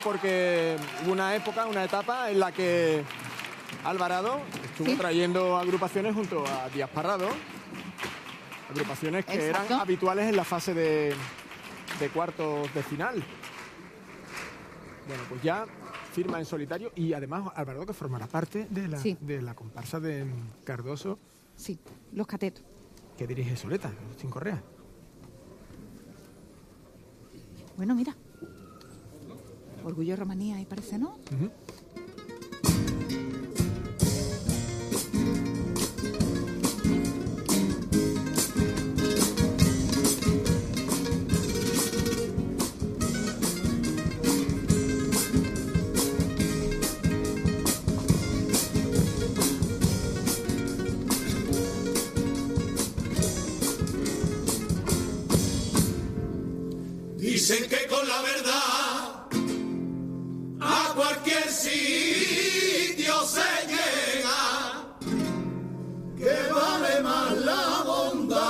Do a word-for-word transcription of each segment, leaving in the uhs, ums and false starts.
porque hubo una época, una etapa en la que Alvarado estuvo ¿Sí? trayendo agrupaciones junto a Díaz Parrado, agrupaciones que Exacto. eran habituales en la fase de, de cuartos de final. Bueno, pues ya firma en solitario y además Alvarado que formará parte de la, sí. de la comparsa de Cardoso. Sí, Los Catetos. Que dirige Soleta, sin Correa. Bueno, mira. Orgullo Romanía, ahí parece, ¿no? Uh-huh. Dicen que con la verdad a cualquier sitio se llega, que vale más la bondad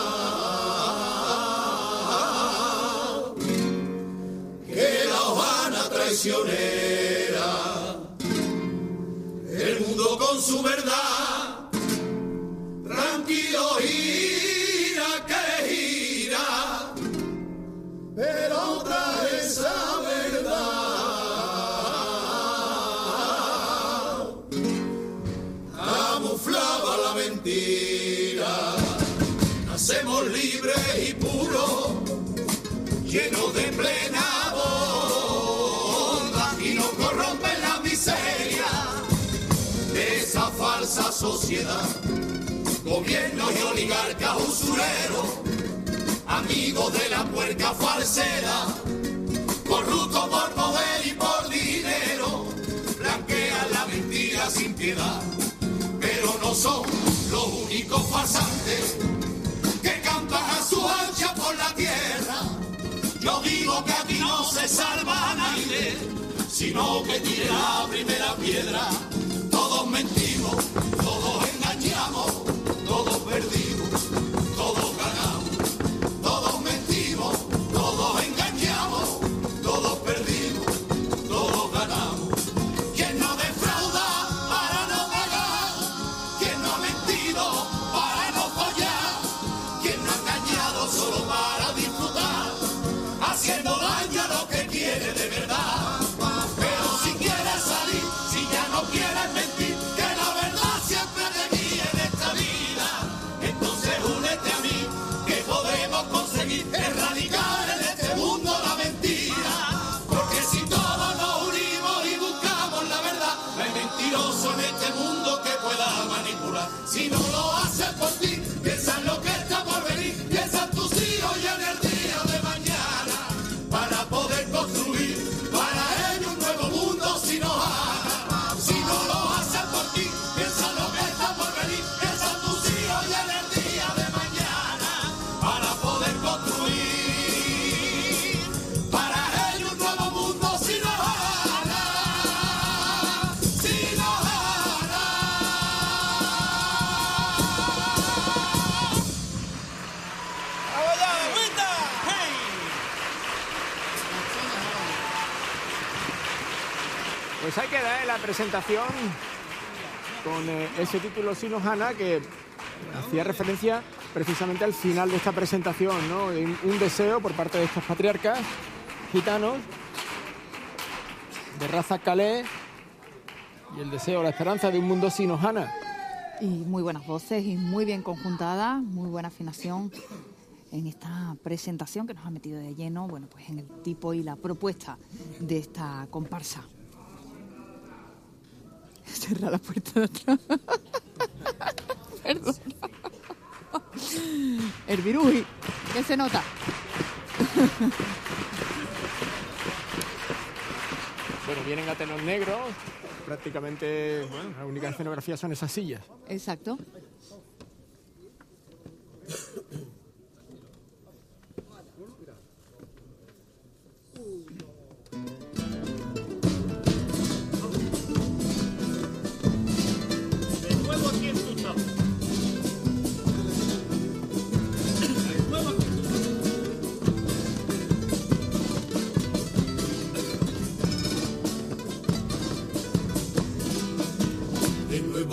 que la hojana traicionera. El mundo con su verdad tranquilo gira que gira, pero tras esa verdad camuflaba la mentira. Nacemos libres y puros, llenos de plena bondad, y nos corrompen la miseria de esa falsa sociedad. Gobiernos y oligarcas usureros, amigos de la puerca falsera, corruptos por poder y por dinero, blanquean la mentira sin piedad. Pero no son los únicos farsantes que campan a su ancha por la tierra. Yo digo que aquí no se salva nadie, sino que tire la primera piedra. Todos mentimos, todos engañamos, todos perdimos, todos ganamos. Todos mentimos, todos engañamos, todos perdimos, todos ganamos. ¿Quién no defrauda para no pagar? ¿Quién no ha mentido para no follar? ¿Quién no ha engañado solo para disfrutar? Haciendo daño a lo que quiere de verdad. Pero si quieres salir, si ya no quieres mentir, que la verdad siempre te guíe en esta vida, entonces únete a mí, que podemos conseguir erradicar en este mundo la mentira. Porque si todos nos unimos y buscamos la verdad, no hay mentiroso en este mundo que pueda manipular. Si no lo haces por ti, piensa en lo que está por venir, piensa en tus hijos y en el día de mañana, para poder construir para ellos un nuevo mundo sin hojana. Si no lo haces por ti, piensa en lo que está por venir, piensa en tus hijos y en el día de mañana, para poder construir para ellos un nuevo mundo sin hojana, sin hojana. Pues hay que dar la presentación con eh, ese título Sin hojana que hacía referencia precisamente al final de esta presentación, ¿no? Un, un deseo por parte de estos patriarcas gitanos de raza calé y el deseo, la esperanza de un mundo sin hojana. Y muy buenas voces y muy bien conjuntadas, muy buena afinación en esta presentación que nos ha metido de lleno, bueno, pues en el tipo y la propuesta de esta comparsa. Cerra la puerta de atrás. Perdón. El viruji, ¿qué se nota? Bueno, vienen a tenor negro, prácticamente, bueno, la única escenografía son esas sillas. Exacto.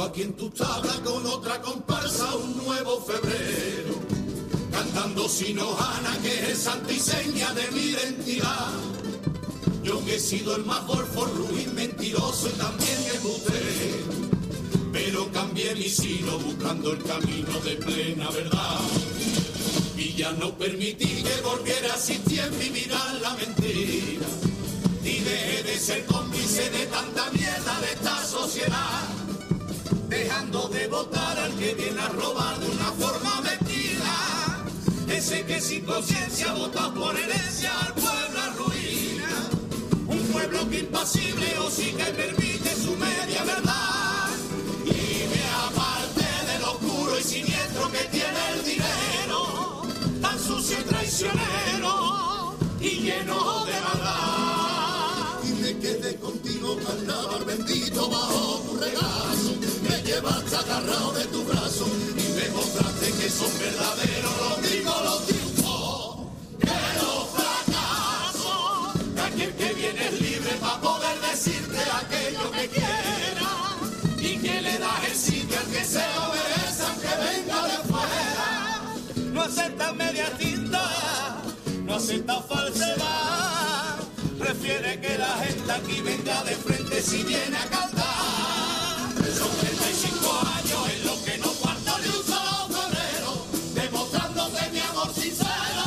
Buscando aquí en tu tabla con otra comparsa un nuevo febrero, cantando Sinojana, que es santo y seña de mi identidad. Yo que he sido el más golfo, ruin, mentiroso y también embustero, pero cambié mi sino buscando el camino de plena verdad. Y ya no permití que volviera a existir en mi vida la mentira, y dejé de ser cómplice de tanta mierda de esta sociedad, dejando de votar al que viene a robar de una forma mentira, ese que sin conciencia vota por herencia al pueblo arruina, un pueblo que impasible o sí que permite su media verdad, y me aparte de lo oscuro y siniestro que tiene el dinero, tan sucio y traicionero y lleno de maldad. Y me quedé contigo, carnaval bendito, bajo tu regazo, me llevaste agarrado de tu brazo y me mostraste que son verdaderos los gringos, los triunfos, que los fracasos, de aquel que viene es libre para poder decirte aquello que quiera, y que le das el sitio al que se lo merece, aunque venga de fuera. No acepta media tinta, no acepta falsedad, prefiere que la gente aquí venga de frente si viene a cantar. Son treinta y cinco años en los que no falta ni un solo febrero, demostrándote mi amor sincero.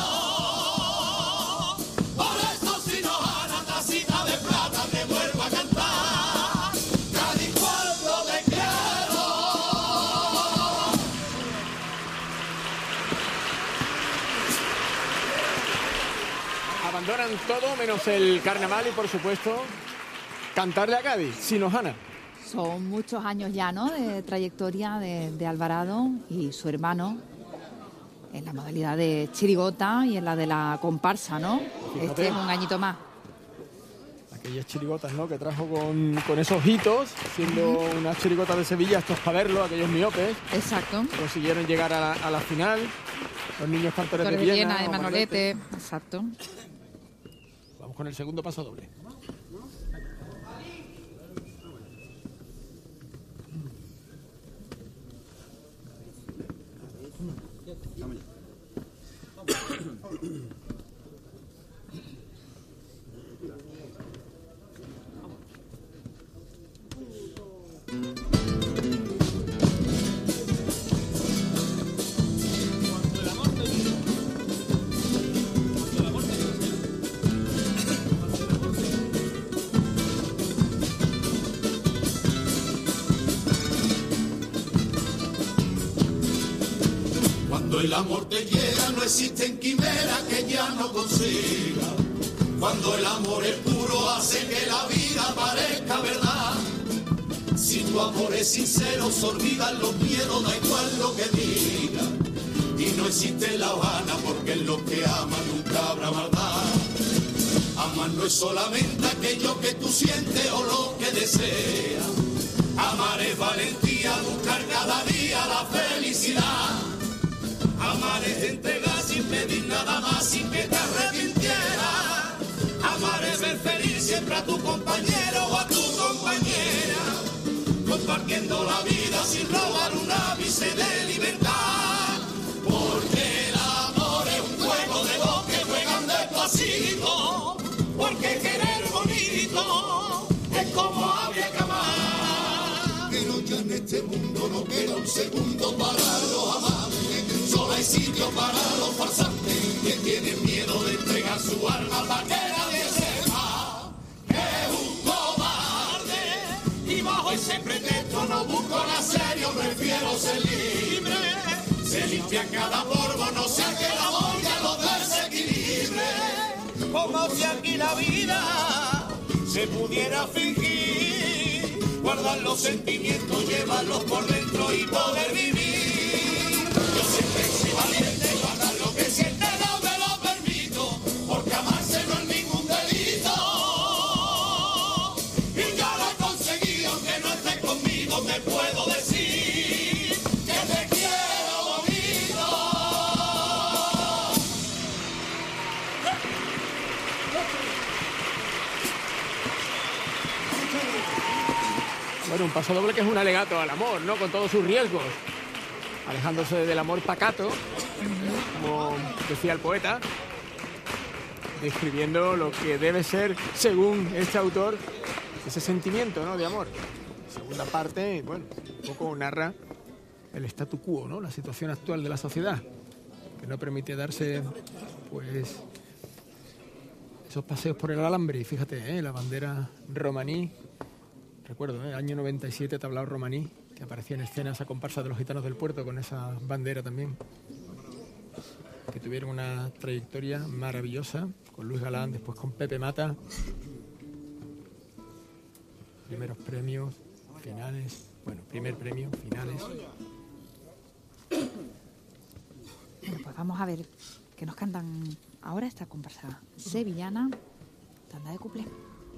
Por eso si no gana tacita de plata te vuelvo a cantar, Cádiz cuando te quiero. Abandonan todo menos el carnaval y, por supuesto, cantarle a Cádiz, Sinojana. Son muchos años ya, ¿no?, de trayectoria de, de Alvarado y su hermano en la modalidad de chirigota y en la de la comparsa, ¿no? Fíjate. Este es un añito más. Aquellas chirigotas, ¿no?, que trajo con, con esos hitos, siendo uh-huh. unas chirigotas de Sevilla, estos para verlo, aquellos miopes. Exacto. Consiguieron llegar a la, a la final. Los niños cantores de Viena, de Manolete. Exacto. Vamos con el segundo paso doble. Cuando el amor te llega no existen quimeras que ya no consiga. Cuando el amor es puro hace que la vida parezca verdad. Si tu amor es sincero se olvidan los miedos, da igual lo que diga. Y no existe la Habana porque en los que aman nunca habrá maldad. Amar no es solamente aquello que tú sientes o lo que deseas. Amar es valentía, buscar cada día la felicidad. Amar es entregar sin pedir nada más, sin que te arrepintieras. Amar es ver feliz siempre a tu compañero o a tu compañera, compartiendo la vida sin robar un ápice de libertad. Porque el amor es un juego de dos que juegan despacito, porque querer bonito es como habría que amar. Pero ya en este mundo no queda un segundo para los amantes. Solo hay sitio para los farsantes que tienen miedo de entregar su alma para que nadie sepa que es un cobarde. Y bajo ese pretexto no busco nada serio, prefiero ser libre. Se limpia cada polvo, no sea que la boya lo desequilibre. Como si aquí la vida se pudiera fingir, guardar los sentimientos, llevarlos por dentro y poder vivir. Yo siempre soy valiente, guardar lo que siente no me lo permito, porque amarse no es ningún delito. Y ya lo he conseguido, aunque no estés conmigo, te puedo decir que te quiero bonito. Bueno, un paso doble que es un alegato al amor, ¿no? Con todos sus riesgos. Alejándose del amor pacato, como decía el poeta, describiendo lo que debe ser, según este autor, ese sentimiento, ¿no?, de amor. La segunda parte, bueno, un poco narra el statu quo, ¿no?, la situación actual de la sociedad, que no permite darse, pues, esos paseos por el alambre. Y fíjate, ¿eh?, la bandera romaní, recuerdo, ¿eh?, año noventa y siete, tablao romaní, que aparecía en escena esa comparsa de los gitanos del puerto con esa bandera también, que tuvieron una trayectoria maravillosa, con Luis Galán, después con Pepe Mata. Primeros premios, finales, bueno, primer premio, finales. Bueno, pues vamos a ver qué nos cantan ahora esta comparsa sevillana, tanda de cuplé.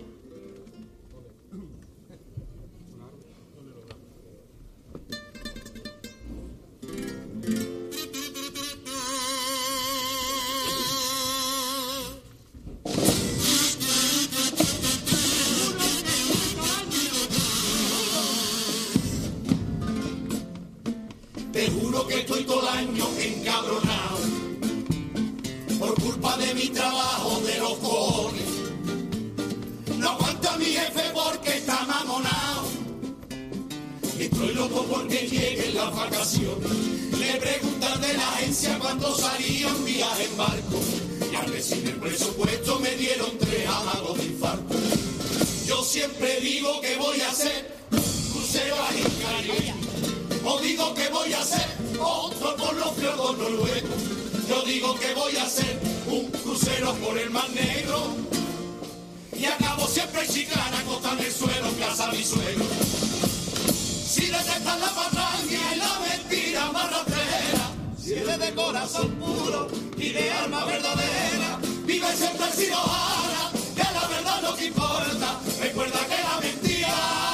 Te juro que estoy todo el año encabronado por culpa de mi trabajo de los cojones. No aguanta mi jefe porque está mamonado. Estoy loco porque lleguen las vacaciones. Le preguntan de la agencia cuando salía un viaje en barco. Y al recibir el presupuesto me dieron tres amagos de infarto. Yo siempre digo que voy a hacer cruceros en Caribe. O digo que voy a hacer otro por los fiordos noruegos. Yo digo que voy a hacer un crucero por el Mar Negro. Y acabo siempre en Chiclana, acostado en el suelo, en casa de mi suegro. Si detestas la patraña y la mentira más rastrera, si eres de corazón puro y de alma verdadera, vive siempre sin hojara, que la verdad no te importa. Recuerda que la mentira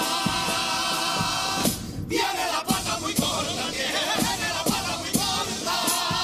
tiene la pata muy corta, tiene la pata muy corta.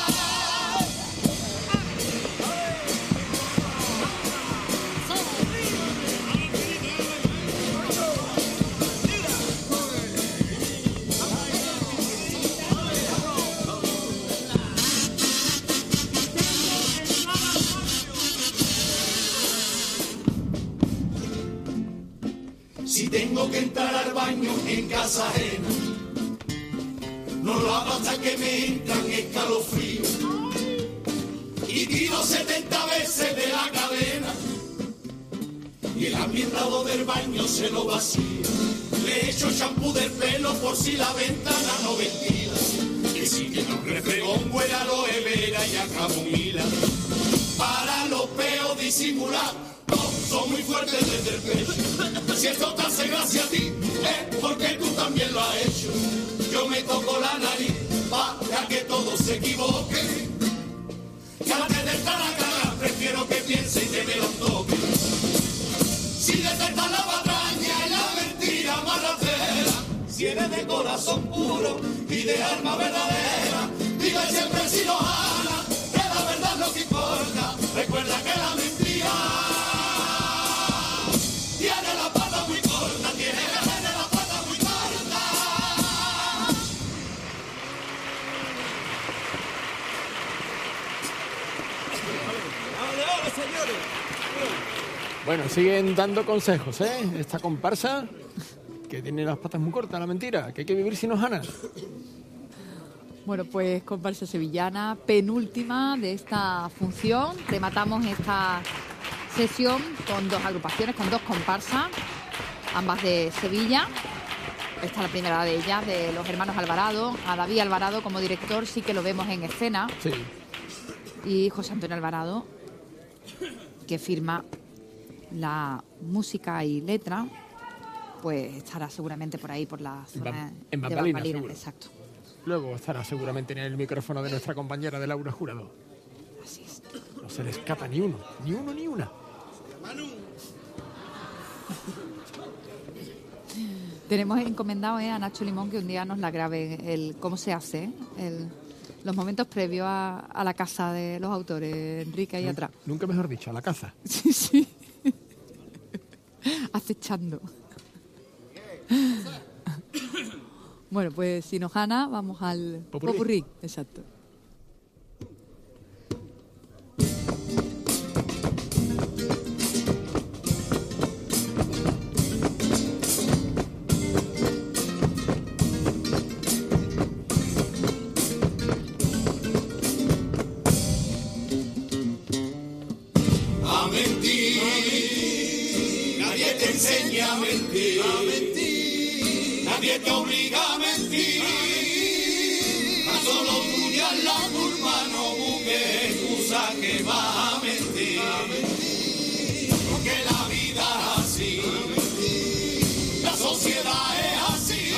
Si tengo que entrar al baño en casa ajena, no lo hago hasta que me entran escalofríos. Y tiro setenta veces de la cadena y el ambientado del baño se lo vacía. Le echo champú del pelo por si la ventana no ventila. Que si que un refregón huele a aloe vera y a camomila. Para los peos disimular, no, son muy fuertes desde el pecho. Si esto te hace gracia a ti, es porque tú también lo has hecho. Yo me toco la nariz para que todos se equivoquen. Que antes de estar a cagar, prefiero que piense y que me lo toque. Si detestas la patraña y la mentira más rastrera, si eres de corazón puro y de alma verdadera, vive siempre sin hojana, que la verdad es lo que importa. Recuerda que la mentira tiene la pata muy corta, tiene la pata muy corta. Bueno, siguen dando consejos, ¿eh? Esta comparsa, que tiene las patas muy cortas, la mentira, que hay que vivir sin hojana. Bueno, pues comparsa sevillana, penúltima de esta función. Rematamos esta sesión con dos agrupaciones, con dos comparsas, ambas de Sevilla. Esta es la primera de ellas, de los hermanos Alvarado. A David Alvarado como director sí que lo vemos en escena. Sí. Y José Antonio Alvarado, que firma la música y letra, pues estará seguramente por ahí, por la zona en de Bambalinas, Bambalinas. Exacto. Luego estará seguramente en el micrófono de nuestra compañera de Laura Jurado. Así es. No se le escapa ni uno, ni uno ni una. Tenemos encomendado eh, a Nacho Limón que un día nos la grabe el cómo se hace, ¿eh? el, los momentos previos a, a la casa de los autores, Enrique, ahí atrás. Nunca mejor dicho, a la caza. Sí, sí. Acechando. Bueno, pues si nos gana, vamos al Popurrí. popurrí. Exacto. A mentir, nadie te enseña a mentir, a mentir, nadie te obliga a mentir, tan solo tuya es la culpa, no busques excusa que vas a mentir, porque la vida es así, la sociedad es así,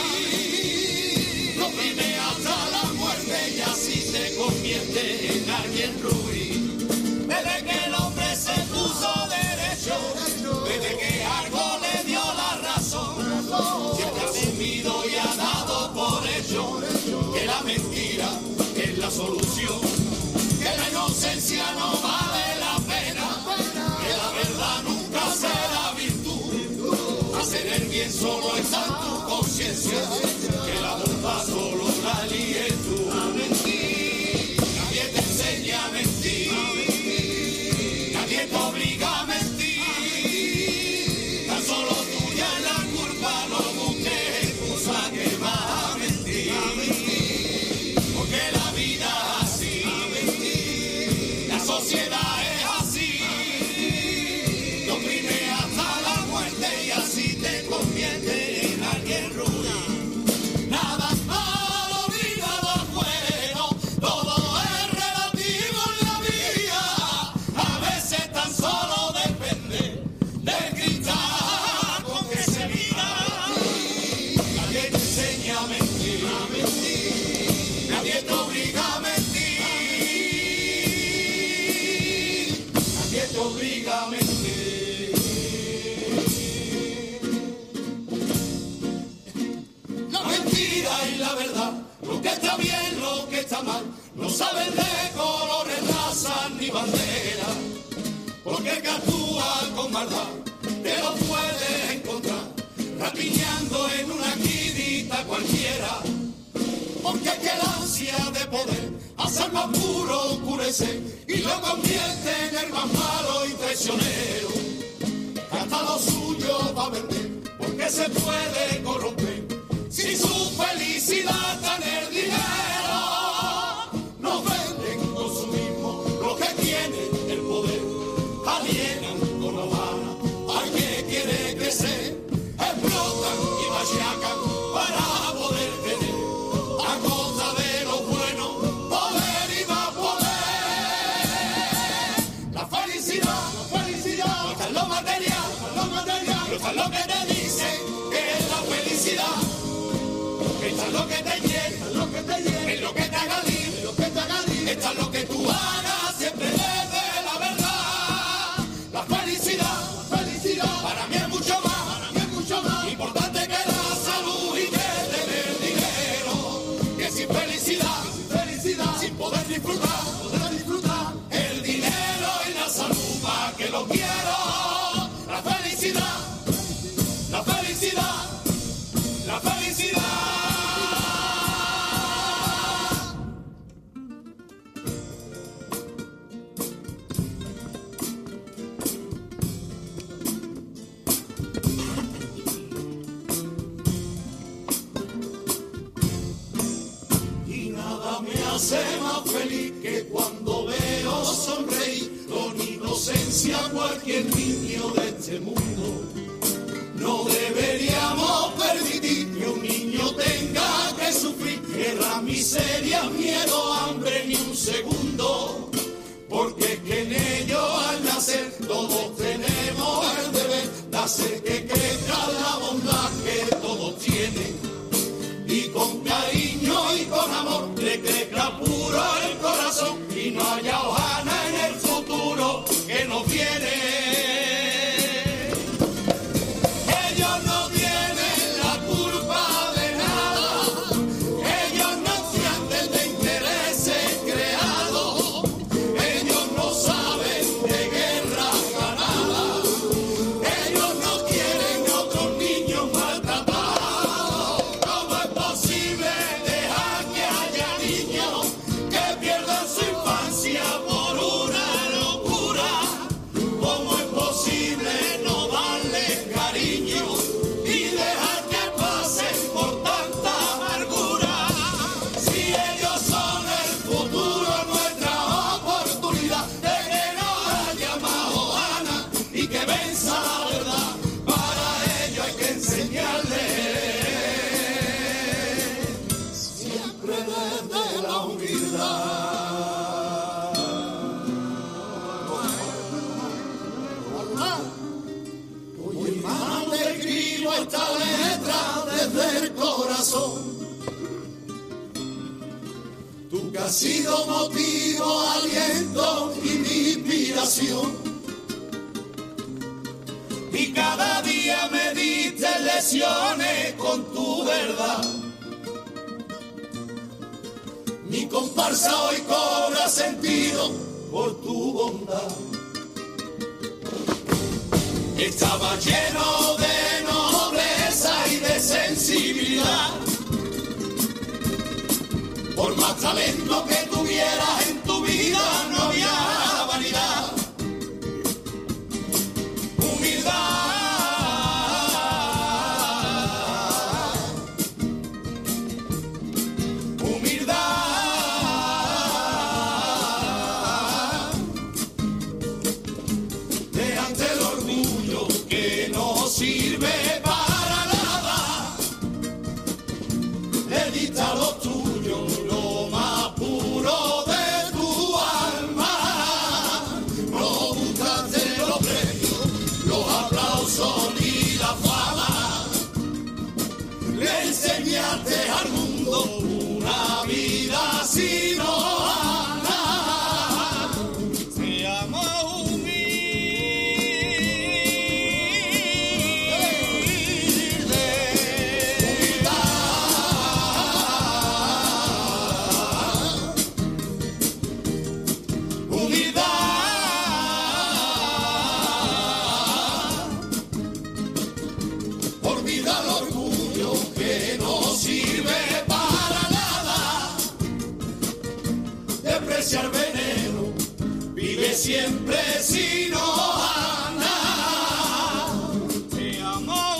lo oprime hasta la muerte y así te convierte en alguien ruin. Desde que el hombre se puso derecho, desde que algo le dio la razón, siempre ha asumido y ha dado por hecho que la mentira es la solución, que la inocencia no vale la pena, que la verdad nunca será virtud, hacer el bien solo está en tu conciencia, que la bondad solo la líes tú. Nadie te enseña a mentir, nadie te obliga a mentir, tan solo tuya es la culpa, no busques excusa que vas a mentir, porque la vida es así, la sociedad es así, te oprime hasta la muerte y así te convierte en alguien ruin. Nada es malo ni nada es bueno, todo es relativo en la vida, a veces tan solo depende del cristal con que se mira. Nadie te enseña a mentir, nadie te obliga a mentir, nadie te obliga a mentir. La mentira y la verdad, lo que está bien, lo que está mal, no saben de colores, razas ni banderas, porque el que actúa con maldad te lo puedes encontrar rapiñando en una quinita cualquiera, porque es que el ansia de poder hace al más puro oscurecer y lo convierte en el más malo y traicionero, que hasta lo suyo va a vender porque se puede corromper. Si su felicidad está en el dinero, nos venden consumismo, lo que tiene el poder, alienan con la vara, hay que quiere crecer, explotan y machacan para poder tener, a costa de lo bueno, poder y más poder. La felicidad, la felicidad, no está en lo material, lo material, no está en lo que te dicen que es la felicidad. Está en lo que te llena, lo que te llena, en lo que te haga libre, lo que te haga libre. Está en lo que tú hagas siempre desde la verdad. La felicidad, la felicidad, para mí es mucho más, para mí es mucho más importante que la salud y que tener dinero. Que sin felicidad, sin felicidad, sin poder disfrutar, poder disfrutar, el dinero y la salud para que lo quiero. La felicidad, la felicidad, la felicidad. Hace más feliz que cuando veo sonreír con inocencia a cualquier niño de este mundo. No deberíamos permitir que un niño tenga que sufrir guerra, miseria, miedo, hambre ni un segundo, porque es que en ello al nacer todos tenemos el deber de hacer que crezca la bondad que todos tienen. Y con cariño y con amor le crezca puro el corazón y no haya hojana en el futuro que nos viene. Ellos no tienen la culpa de nada, ellos no entienden de intereses creados, ellos no saben de guerra ganada, ellos no quieren otros niños maltratados. escribo esta letra desde el corazón. Tú que has sido motivo, aliento y mi inspiración. Y cada día me diste lecciones con tu verdad. Mi comparsa hoy cobra sentido por tu bondad. Estaba lleno de nobleza y de sensibilidad. Por más talento que tuvieras en tu vida no había vanidad. Enseñarte al mundo una vida sin hogar. Se llama humilde. Humildad. Humildad. Olvida el orgullo que no sirve para nada. Deprecia el veneno, vive siempre sin hojana. Te amo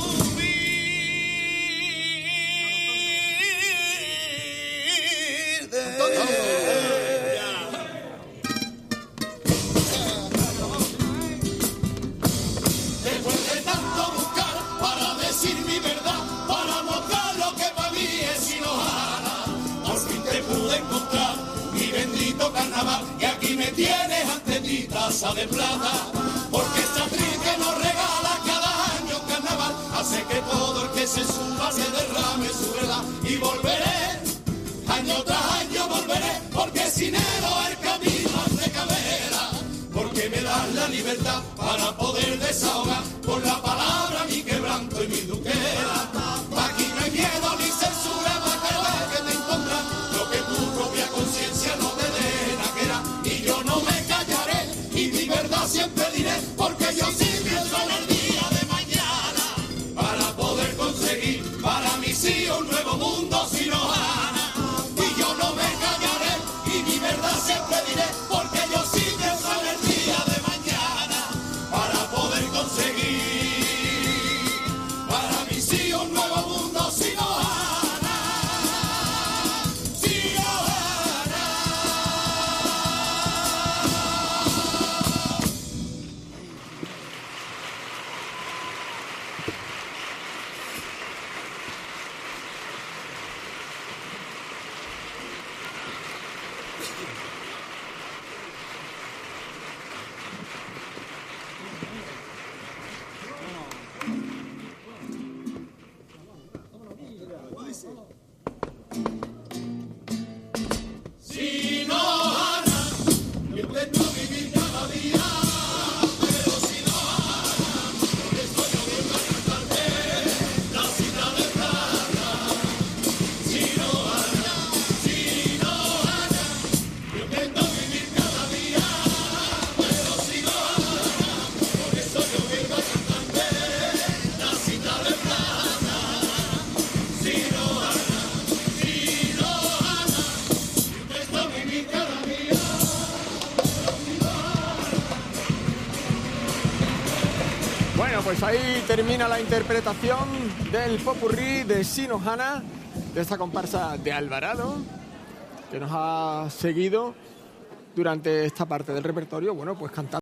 después de tanto buscar para decir mi verdad, para mostrar lo que para mí es sinojana, por fin te pude encontrar, mi bendito carnaval, y aquí me tienes ante ti, taza de plata, porque esta actriz que nos regala cada año carnaval, hace que todo el que se suba se derrame su verdad, y volveré, año tras año volveré, porque sin él el camino hace cabera, porque me das la libertad para poder desahogar por la palabra mi quebranto y mi duquera. Aquí no hay miedo ni censura para que veas que te encuentras lo que tu propia conciencia no te dé naquera. Y yo no me callaré y mi verdad siempre diré, porque yo sí pienso en el día de mañana para poder conseguir para mí sí un nuevo mundo sin hojana. Y yo no me callaré y mi verdad siempre diré, porque yo sí pienso en el día de mañana para poder conseguir para mí sí un nuevo mundo sin hojana, sin hojana. Sin hojana, yo intento vivir cada día, pero sin hojana, porque estoy oyendo cantarte la cita de plata. Sin hojana, sin hojana, yo intento vivir cada día, pero sin hojana, porque estoy oyendo cantarte la cita de plata. Sin hojana, sin hojana, esto vivir cada día. Bueno, pues ahí termina la interpretación del popurrí de Sinojana, de esta comparsa de Alvarado, que nos ha seguido durante esta parte del repertorio, bueno, pues cantando.